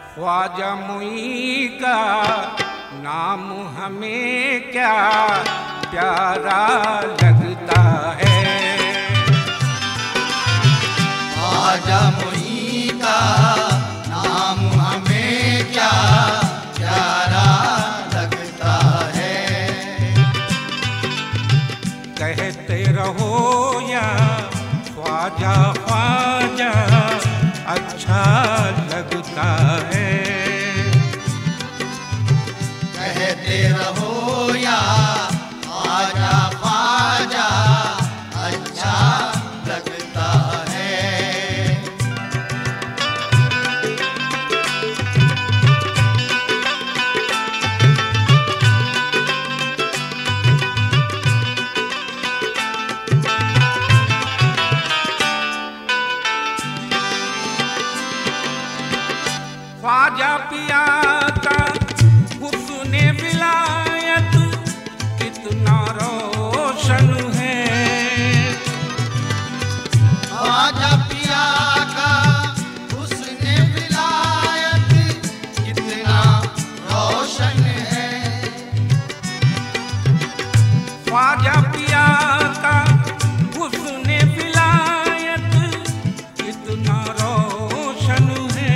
ख्वाजा मुई का नाम हमें क्या प्यारा लगता है। ख्वाजा मुई का नाम हमें क्या प्यारा लगता है। कहते रहो या ख्वाजा ख्वाजा अच्छा लगता है। कहते रहो या ख्वाजा ख्वाजा अच्छा लगता है। ख्वाजा पिया का हुस्ने विलायत कितना रोशन है। ख्वाजा पिया का हुस्ने विलायत कितना रोशन है। ख्वाजा पिया का हुस्ने विलायत कितना रोशन है।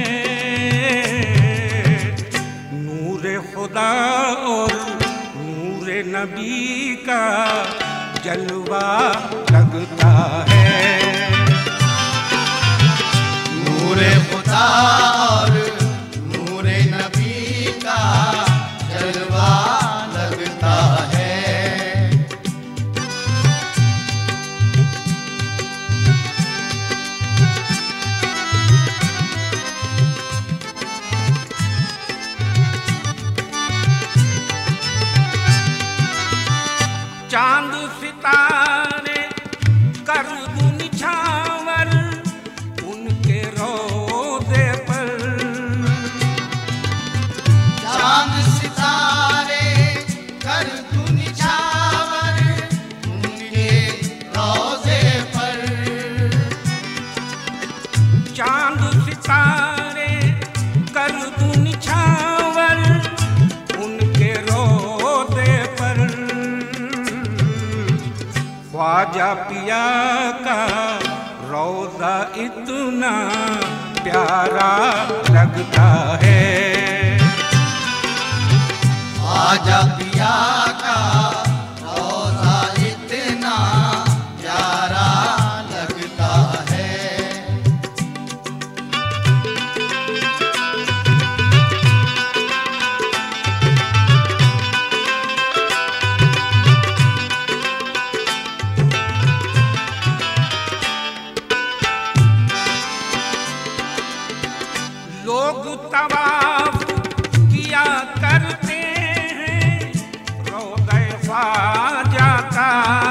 नूरे खुदा और नूरे नबी का जलवा लगता है। नूरे खुदा और नूरे नबी का जलवा लगता है। चांद सितारे कर दूं निछावर उनके रोज़े पर। चांद सितारे कर दूं निछावर उनके रोज़े पर। चांद सितारे कर दूं निछावर उनके रोज़े पर। ख्वाजा पिया का रोज़ा इतना प्यारा लगता है। ख्वाजा पिया का रोज़ा इतना प्यारा लगता है। लोग तवाफ किया करते हैं रोज़े ख्वाजा का।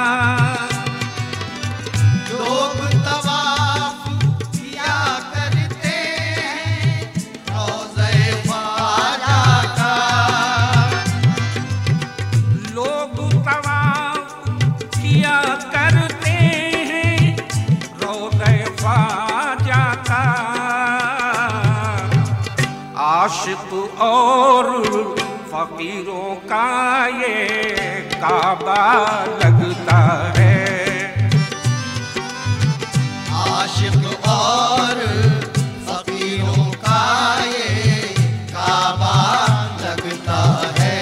लोग तवाफ किया करते हैं रोज़े ख्वाजा का। लोग तवाफ किया करते हैं रोज़े ख्वाजा का। आशिक और फकीरों का ये काबा लगता है। आशिक और फकीरों का ये काबा लगता है।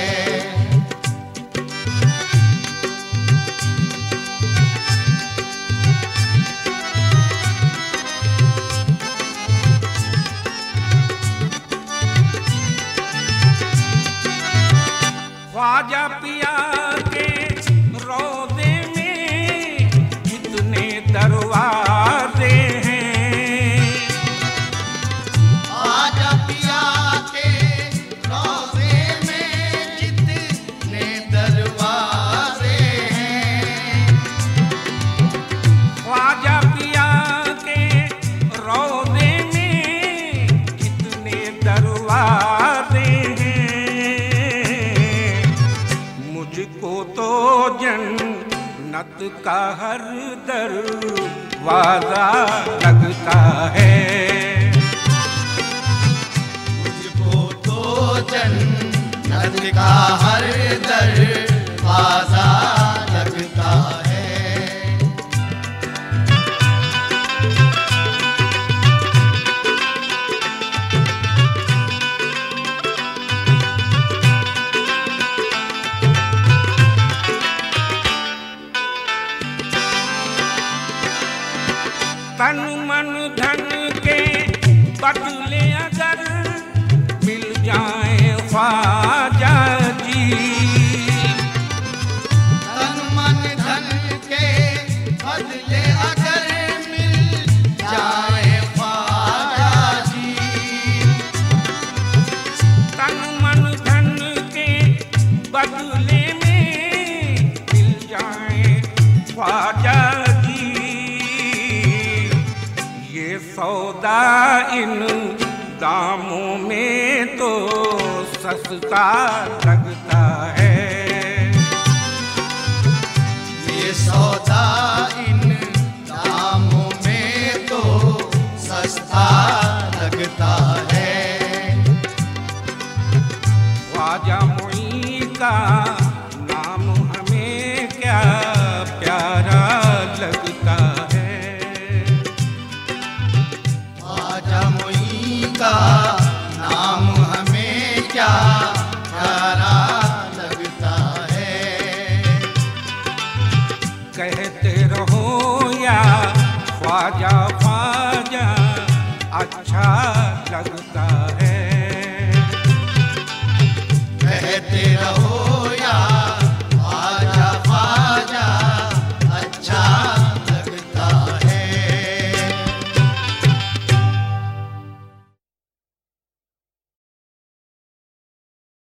ख्वाजा पिया के रोज़े में कितने दरवाजे हैं। ख्वाजा पिया के रोज़े में जितने दरवाजे हैं। ख्वाजा पिया के रोज़े में कितने दरवाजे हैं। मुझको तो जन्नत का हर दरवाजा लगता है। जन्नत का हर दरवाजा लगता है। तन मन धन के बदले अगर मिल जाए ख्वाजा जी, तन मन धन के बदले अगर मिल जाए ख्वाजा जी, तन मन धन के बदले में मिल जाए ख्वाजा जी, ये सौदा इन दामों में तो सस्ता लगता है। ये सौदा इन दामों में तो सस्ता लगता है। ख्वाजा मोई का नाम हमें क्या प्यारा लगता है। ख्वाजा मोई का नाम हमें क्या प्यारा लगता है। कहते रहो या ख्वाजा ख्वाजा अच्छा लगता है। कहते रहो